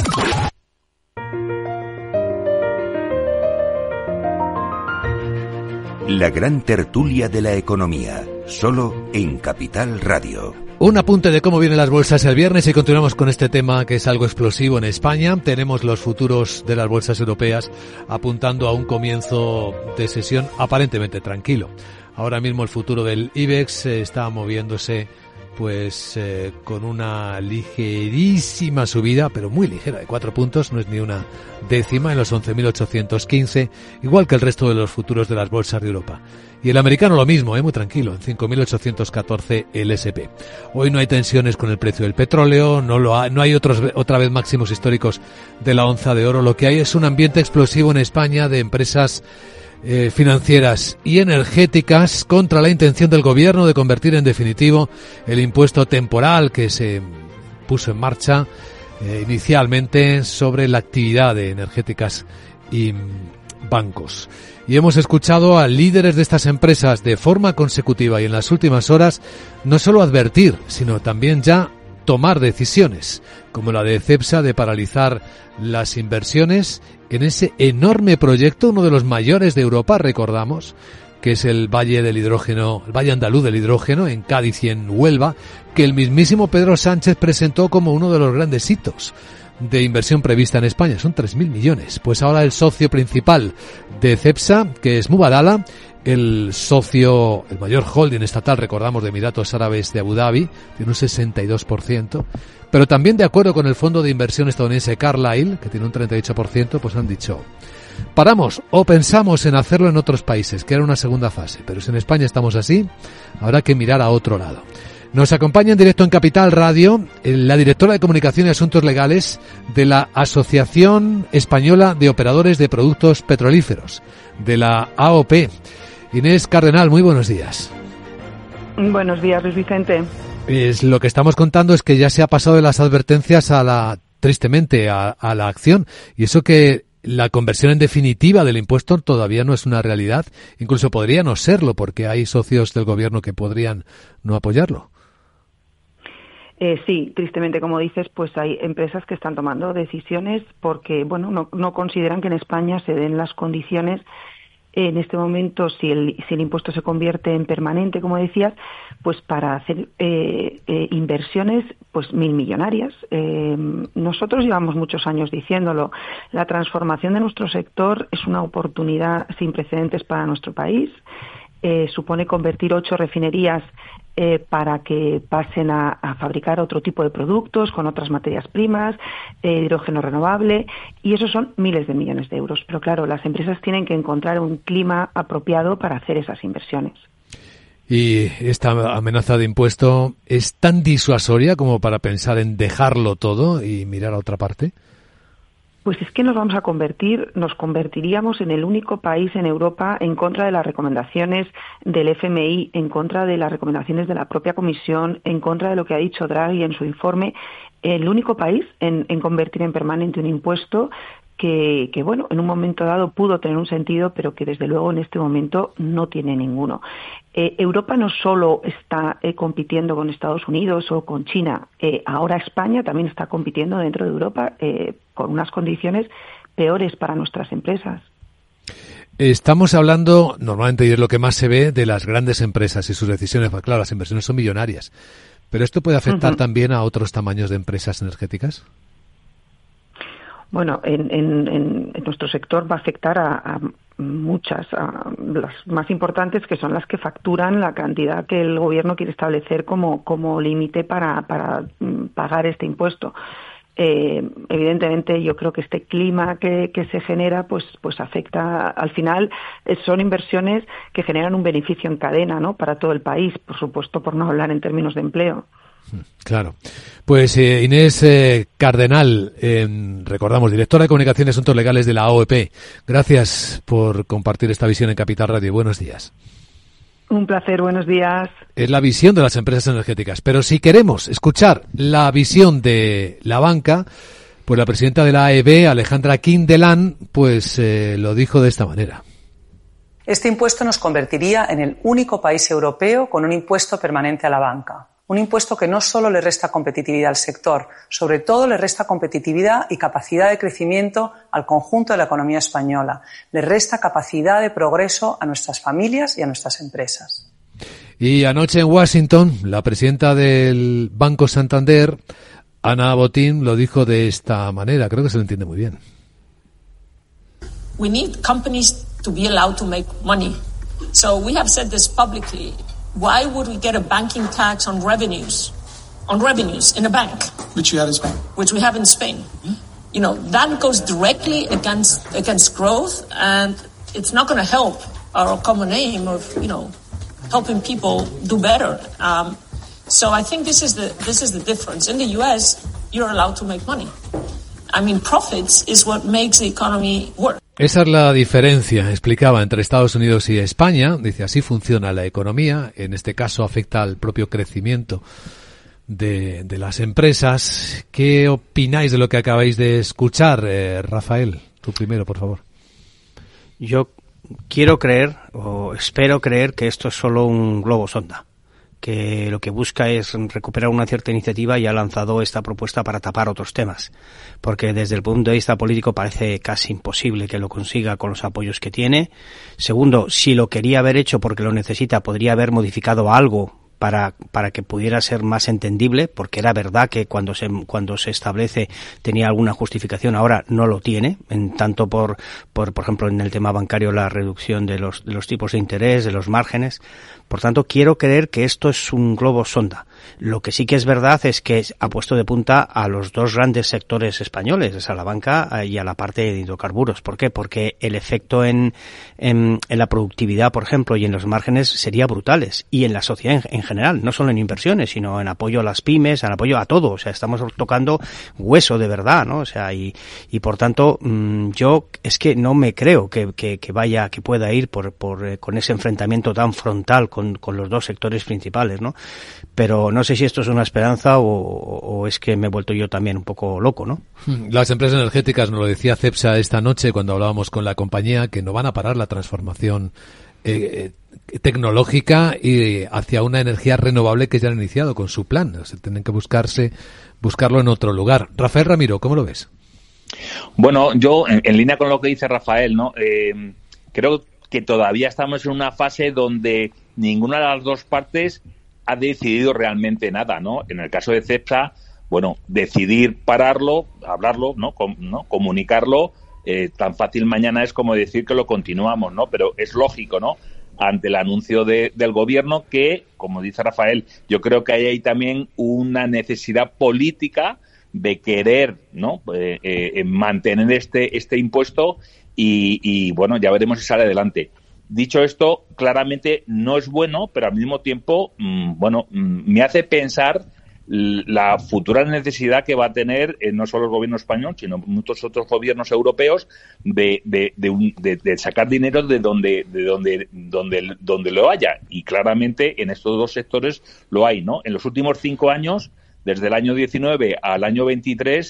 La gran tertulia de la economía, solo en Capital Radio. Un apunte de cómo vienen las bolsas el viernes y continuamos con este tema que es algo explosivo en España. Tenemos los futuros de las bolsas europeas apuntando a un comienzo de sesión aparentemente tranquilo. Ahora mismo el futuro del IBEX está moviéndose pues eh, con una ligerísima subida, pero muy ligera, de cuatro puntos, no es ni una décima, en los once mil ochocientos quince, igual que el resto de los futuros de las bolsas de Europa. Y el americano lo mismo, eh, muy tranquilo, en cinco mil ochocientos catorce el ese and pe. Hoy no hay tensiones con el precio del petróleo, no lo ha, no hay otros otra vez máximos históricos de la onza de oro. Lo que hay es un ambiente explosivo en España de empresas Eh, financieras y energéticas contra la intención del gobierno de convertir en definitivo el impuesto temporal que se puso en marcha eh, inicialmente sobre la actividad de energéticas y bancos. Y hemos escuchado a líderes de estas empresas de forma consecutiva y en las últimas horas no solo advertir, sino también ya tomar decisiones, como la de Cepsa de paralizar las inversiones en ese enorme proyecto, uno de los mayores de Europa, recordamos, que es el Valle del Hidrógeno, el Valle Andaluz del Hidrógeno, en Cádiz y en Huelva, que el mismísimo Pedro Sánchez presentó como uno de los grandes hitos de inversión prevista en España. Son tres mil millones. Pues ahora el socio principal de Cepsa, que es Mubadala, el socio, el mayor holding estatal, recordamos, de Emiratos Árabes de Abu Dhabi, tiene un sesenta y dos por ciento, pero también de acuerdo con el fondo de inversión estadounidense Carlyle, que tiene un treinta y ocho por ciento, pues han dicho, paramos o pensamos en hacerlo en otros países, que era una segunda fase, pero si en España estamos así, habrá que mirar a otro lado. Nos acompaña en directo en Capital Radio la directora de Comunicación y Asuntos Legales de la Asociación Española de Operadores de Productos Petrolíferos, de la A O P. Inés Cardenal, muy buenos días. Buenos días, Luis Vicente. Es, lo que estamos contando es que ya se ha pasado de las advertencias a la, tristemente, a, a la acción. Y eso que la conversión en definitiva del impuesto todavía no es una realidad. Incluso podría no serlo, porque hay socios del gobierno que podrían no apoyarlo. Eh, sí, tristemente, como dices, pues hay empresas que están tomando decisiones porque, bueno, no, no consideran que en España se den las condiciones. En este momento, si el, si el impuesto se convierte en permanente, como decías, pues para hacer eh, eh, inversiones pues mil millonarias. Eh, nosotros llevamos muchos años diciéndolo. La transformación de nuestro sector es una oportunidad sin precedentes para nuestro país. Eh, supone convertir ocho refinerías eh, para que pasen a, a fabricar otro tipo de productos con otras materias primas, eh, hidrógeno renovable, y eso son miles de millones de euros. Pero claro, las empresas tienen que encontrar un clima apropiado para hacer esas inversiones. ¿Y esta amenaza de impuesto es tan disuasoria como para pensar en dejarlo todo y mirar a otra parte? Pues es que nos vamos a convertir, nos convertiríamos en el único país en Europa en contra de las recomendaciones del F M I, en contra de las recomendaciones de la propia Comisión, en contra de lo que ha dicho Draghi en su informe, el único país en, en convertir en permanente un impuesto que, que, bueno, en un momento dado pudo tener un sentido, pero que desde luego en este momento no tiene ninguno. Eh, Europa no solo está eh, compitiendo con Estados Unidos o con China, eh, ahora España también está compitiendo dentro de Europa eh, con unas condiciones peores para nuestras empresas. Estamos hablando, normalmente, y es lo que más se ve, de las grandes empresas y sus decisiones. Pues claro, las inversiones son millonarias. ¿Pero esto puede afectar uh-huh. también a otros tamaños de empresas energéticas? Bueno, en, en, en nuestro sector va a afectar a, a muchas, a las más importantes, que son las que facturan la cantidad que el gobierno quiere establecer como, como límite para, para pagar este impuesto. Eh, evidentemente yo creo que este clima que, que se genera pues pues afecta al final. Eh, son inversiones que generan un beneficio en cadena, ¿no?, para todo el país, por supuesto, por no hablar en términos de empleo. Claro. Pues eh, Inés eh, Cardenal, eh, recordamos, directora de Comunicación y Asuntos Legales de la O E P. Gracias por compartir esta visión en Capital Radio. Buenos días. Un placer, buenos días. Es la visión de las empresas energéticas. Pero si queremos escuchar la visión de la banca, pues la presidenta de la A E B, Alejandra Quindelán, pues eh, lo dijo de esta manera. Este impuesto nos convertiría en el único país europeo con un impuesto permanente a la banca. Un impuesto que no solo le resta competitividad al sector, sobre todo le resta competitividad y capacidad de crecimiento al conjunto de la economía española. Le resta capacidad de progreso a nuestras familias y a nuestras empresas. Y anoche en Washington, la presidenta del Banco Santander, Ana Botín, lo dijo de esta manera. Creo que se lo entiende muy bien. We need companies to be allowed to make money. So we have said this publicly. Why would we get a banking tax on revenues, on revenues in a bank? Which you have in Spain. Which we have in Spain. Mm-hmm. You know, that goes directly against against growth, and it's not going to help our common aim of, you know, helping people do better. Um, so I think this is the this is the difference. In the U S, you're allowed to make money. I mean, profits is what makes the economy work. Esa es la diferencia, explicaba, entre Estados Unidos y España. Dice, así funciona la economía. En este caso afecta al propio crecimiento de, de las empresas. ¿Qué opináis de lo que acabáis de escuchar? Eh, Rafael, tú primero, por favor. Yo quiero creer, o espero creer, que esto es solo un globo sonda, que lo que busca es recuperar una cierta iniciativa y ha lanzado esta propuesta para tapar otros temas, porque desde el punto de vista político parece casi imposible que lo consiga con los apoyos que tiene. Segundo, si lo quería haber hecho porque lo necesita, podría haber modificado algo para para que pudiera ser más entendible, porque era verdad que cuando se cuando se establece tenía alguna justificación, ahora no lo tiene, en tanto por por por ejemplo en el tema bancario, la reducción de los de los tipos de interés, de los márgenes. Por tanto, quiero creer que esto es un globo sonda. Lo que sí que es verdad es que ha puesto de punta a los dos grandes sectores españoles, a la banca y a la parte de hidrocarburos. ¿Por qué? Porque el efecto en, en, en la productividad, por ejemplo, y en los márgenes sería brutales. Y en la sociedad en, en general, no solo en inversiones, sino en apoyo a las pymes, en apoyo a todo. O sea, estamos tocando hueso de verdad, ¿no? O sea, y, y por tanto, mmm, yo es que no me creo que, que, que vaya, que pueda ir por, por eh, con ese enfrentamiento tan frontal con, con los dos sectores principales, ¿no? Pero no sé si esto es una esperanza o, o es que me he vuelto yo también un poco loco, ¿no? Las empresas energéticas, nos lo decía Cepsa esta noche cuando hablábamos con la compañía, que no van a parar la transformación eh, tecnológica y hacia una energía renovable que ya han iniciado con su plan. O sea, tienen que buscarse, buscarlo en otro lugar. Rafael Ramiro, ¿cómo lo ves? Bueno, yo, en, en línea con lo que dice Rafael, ¿no? Eh, creo que todavía estamos en una fase donde ninguna de las dos partes ha decidido realmente nada, ¿no? En el caso de Cepsa, bueno, decidir pararlo, hablarlo, ¿no? Com- ¿no? Comunicarlo, eh, tan fácil mañana es como decir que lo continuamos, ¿no? Pero es lógico, ¿no? Ante el anuncio de, del gobierno que, como dice Rafael, yo creo que hay ahí también una necesidad política de querer, ¿no? Eh, eh, mantener este, este impuesto y, y, bueno, ya veremos si sale adelante. Dicho esto, claramente no es bueno, pero al mismo tiempo, mmm, bueno, mmm, me hace pensar la futura necesidad que va a tener eh, no solo el gobierno español, sino muchos otros gobiernos europeos de, de, de, un, de, de sacar dinero de donde, de donde, donde, donde lo haya. Y claramente en estos dos sectores lo hay, ¿no? En los últimos cinco años, desde el año diecinueve al año veintitrés,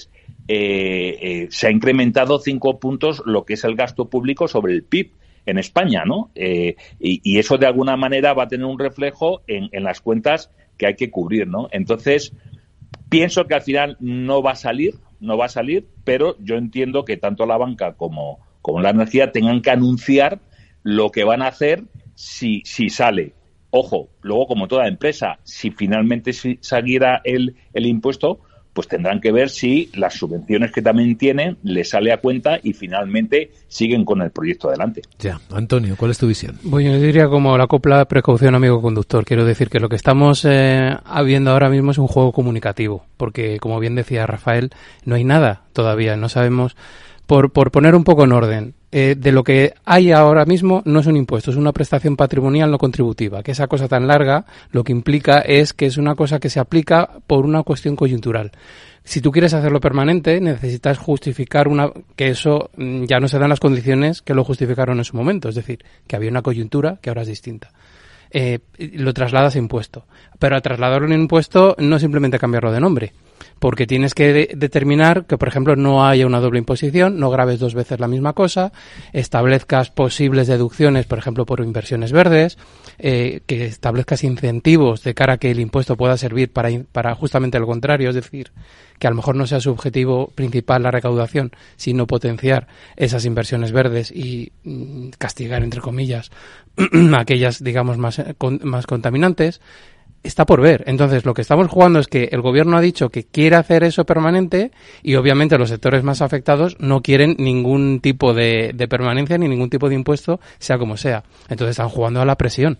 eh, eh, se ha incrementado cinco puntos lo que es el gasto público sobre el P I B en España, ¿no? Eh, y, y eso de alguna manera va a tener un reflejo en, en las cuentas que hay que cubrir, ¿no? Entonces, pienso que al final no va a salir, no va a salir, pero yo entiendo que tanto la banca como, como la energía tengan que anunciar lo que van a hacer si, si sale. Ojo, luego como toda empresa, si finalmente si saliera el, el impuesto, pues tendrán que ver si las subvenciones que también tienen les sale a cuenta y finalmente siguen con el proyecto adelante. Ya, Antonio, ¿cuál es tu visión? Bueno, yo diría como la copla precaución amigo conductor. Quiero decir que lo que estamos eh, viendo ahora mismo es un juego comunicativo, porque como bien decía Rafael, no hay nada todavía, no sabemos. Por, por poner un poco en orden, eh, de lo que hay ahora mismo no es un impuesto, es una prestación patrimonial no contributiva, que esa cosa tan larga lo que implica es que es una cosa que se aplica por una cuestión coyuntural. Si tú quieres hacerlo permanente, necesitas justificar una que eso ya no se dan las condiciones que lo justificaron en su momento, es decir, que había una coyuntura que ahora es distinta. Eh, lo trasladas a impuesto. Pero al trasladarlo en impuesto no simplemente cambiarlo de nombre, porque tienes que de- determinar que, por ejemplo, no haya una doble imposición, no graves dos veces la misma cosa, establezcas posibles deducciones, por ejemplo, por inversiones verdes, eh, que establezcas incentivos de cara a que el impuesto pueda servir para, in- para justamente lo contrario, es decir, que a lo mejor no sea su objetivo principal la recaudación, sino potenciar esas inversiones verdes y mm, castigar, entre comillas, aquellas, digamos, más, eh, con, más contaminantes. Está por ver. Entonces, lo que estamos jugando es que el gobierno ha dicho que quiere hacer eso permanente y obviamente los sectores más afectados no quieren ningún tipo de, de permanencia ni ningún tipo de impuesto, sea como sea. Entonces están jugando a la presión.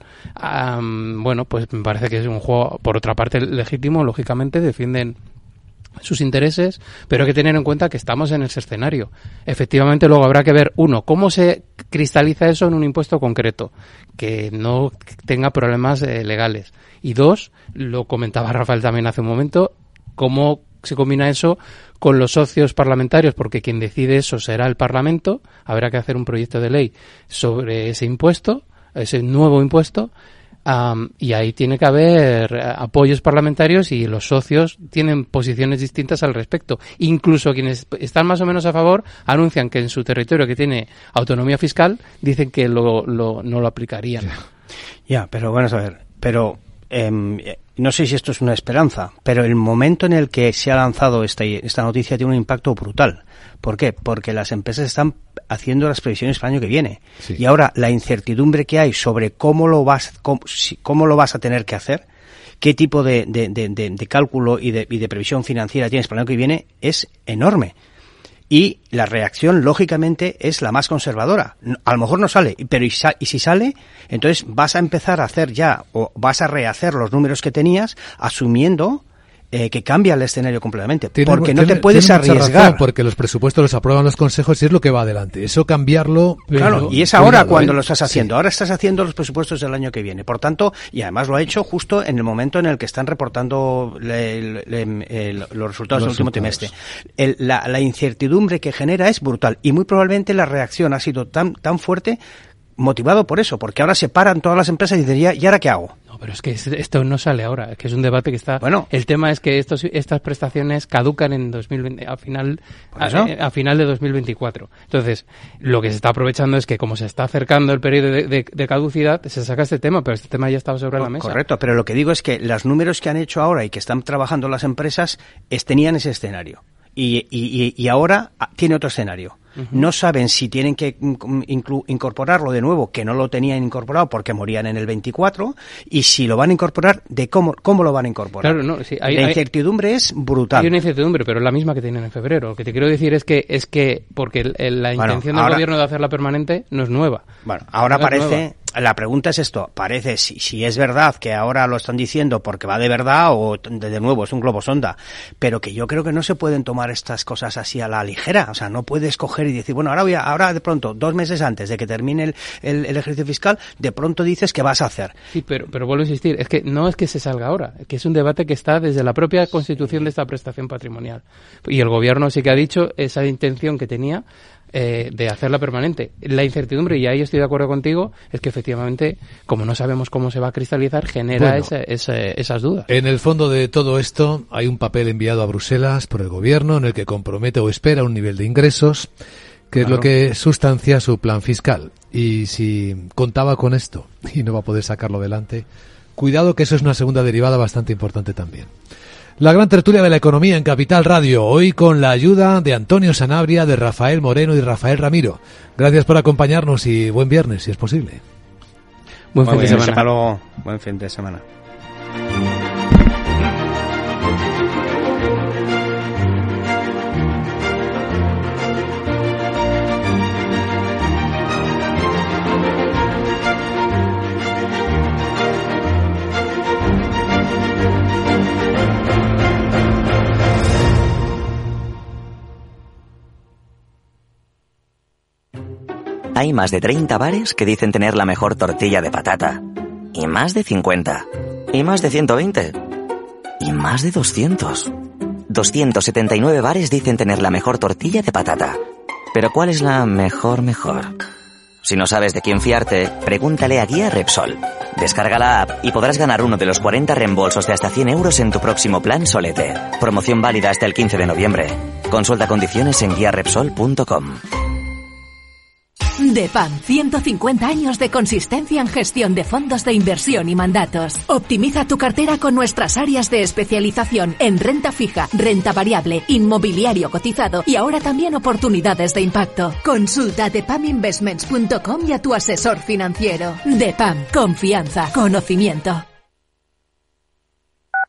Um, bueno, pues me parece que es un juego, por otra parte, legítimo, lógicamente, defienden sus intereses, pero hay que tener en cuenta que estamos en ese escenario. Efectivamente, luego habrá que ver, uno, cómo se cristaliza eso en un impuesto concreto, que no tenga problemas eh, legales. Y dos, lo comentaba Rafael también hace un momento, cómo se combina eso con los socios parlamentarios, porque quien decide eso será el Parlamento. Habrá que hacer un proyecto de ley sobre ese impuesto, ese nuevo impuesto. Um, y ahí tiene que haber apoyos parlamentarios y los socios tienen posiciones distintas al respecto. Incluso quienes están más o menos a favor anuncian que en su territorio, que tiene autonomía fiscal, dicen que lo, lo, no lo aplicarían. Ya, pero bueno, a ver, pero eh, no sé si esto es una esperanza, pero el momento en el que se ha lanzado esta, esta noticia tiene un impacto brutal. ¿Por qué? Porque las empresas están haciendo las previsiones para el año que viene. Sí. Y ahora la incertidumbre que hay sobre cómo lo vas, cómo, cómo lo vas a tener que hacer, qué tipo de, de, de, de, de cálculo y de, y de previsión financiera tienes para el año que viene, es enorme. Y la reacción, lógicamente, es la más conservadora. A lo mejor no sale, pero y, sa- y si sale, entonces vas a empezar a hacer ya, o vas a rehacer los números que tenías, asumiendo Eh, que cambia el escenario completamente, tiene, porque no tiene, te puedes arriesgar. Razón, porque los presupuestos los aprueban los consejos y es lo que va adelante. Eso cambiarlo... Claro, pero, y es ahora cuidado, cuando ¿eh? lo estás haciendo. Sí. Ahora estás haciendo los presupuestos del año que viene. Por tanto, y además lo ha hecho justo en el momento en el que están reportando le, le, le, le, los resultados los del último trimestre. El, la, la incertidumbre que genera es brutal y muy probablemente la reacción ha sido tan, tan fuerte motivado por eso, porque ahora se paran todas las empresas y dicen, ¿y, ¿y ahora qué hago? No, pero es que esto no sale ahora, es que es un debate que está... Bueno. El tema es que estos, estas prestaciones caducan en dos mil veinte, a final, a, a final de dos mil veinticuatro. Entonces, lo que se está aprovechando es que como se está acercando el periodo de, de, de caducidad, se saca este tema, pero este tema ya estaba sobre no, la mesa. Correcto, pero lo que digo es que los números que han hecho ahora y que están trabajando las empresas es, tenían ese escenario. Y, y, y ahora tiene otro escenario. Uh-huh. No saben si tienen que inclu- incorporarlo de nuevo, que no lo tenían incorporado porque morían en el veinticuatro, y si lo van a incorporar, de cómo cómo lo van a incorporar. Claro, no, sí, hay, la incertidumbre hay, es brutal. Hay una incertidumbre, pero es la misma que tienen en febrero. Lo que te quiero decir es que es que porque el, el, la bueno, intención ahora, del gobierno de hacerla permanente no es nueva. Bueno, ahora no parece... La pregunta es esto, parece si, si es verdad que ahora lo están diciendo porque va de verdad o de, de nuevo es un globo sonda, pero que yo creo que no se pueden tomar estas cosas así a la ligera, o sea, no puedes coger y decir, bueno, ahora voy a, ahora de pronto, dos meses antes de que termine el, el, el ejercicio fiscal, de pronto dices que vas a hacer. Sí, pero, pero vuelvo a insistir, es que no es que se salga ahora, es que es un debate que está desde la propia constitución de esta prestación patrimonial. Y el gobierno sí que ha dicho esa intención que tenía. eh, de hacerla permanente. La incertidumbre, y ahí estoy de acuerdo contigo, es que efectivamente, como no sabemos cómo se va a cristalizar, genera Bueno, ese, ese, esas dudas. En el fondo de todo esto hay un papel enviado a Bruselas por el gobierno en el que compromete o espera un nivel de ingresos que es Claro. lo que sustancia su plan fiscal. Y si contaba con esto y no va a poder sacarlo adelante, cuidado que eso es una segunda derivada bastante importante también. La gran tertulia de la economía en Capital Radio, hoy con la ayuda de Antonio Sanabria, de Rafael Moreno y Rafael Ramiro. Gracias por acompañarnos y buen viernes, si es posible. Buen fin Muy de bien, semana. hasta luego. Buen fin de semana. Hay más de treinta bares que dicen tener la mejor tortilla de patata. Y más de cincuenta. Y más de ciento veinte. Y más de doscientos. doscientos setenta y nueve bares dicen tener la mejor tortilla de patata. Pero ¿cuál es la mejor mejor? Si no sabes de quién fiarte, pregúntale a Guía Repsol. Descarga la app y podrás ganar uno de los cuarenta reembolsos de hasta cien euros en tu próximo plan Solete. Promoción válida hasta el quince de noviembre. Consulta condiciones en guía repsol punto com. DEPAM, ciento cincuenta años de consistencia en gestión de fondos de inversión y mandatos. Optimiza tu cartera con nuestras áreas de especialización en renta fija, renta variable, inmobiliario cotizado y ahora también oportunidades de impacto. Consulta depam investments punto com y a tu asesor financiero. DEPAM, confianza, conocimiento.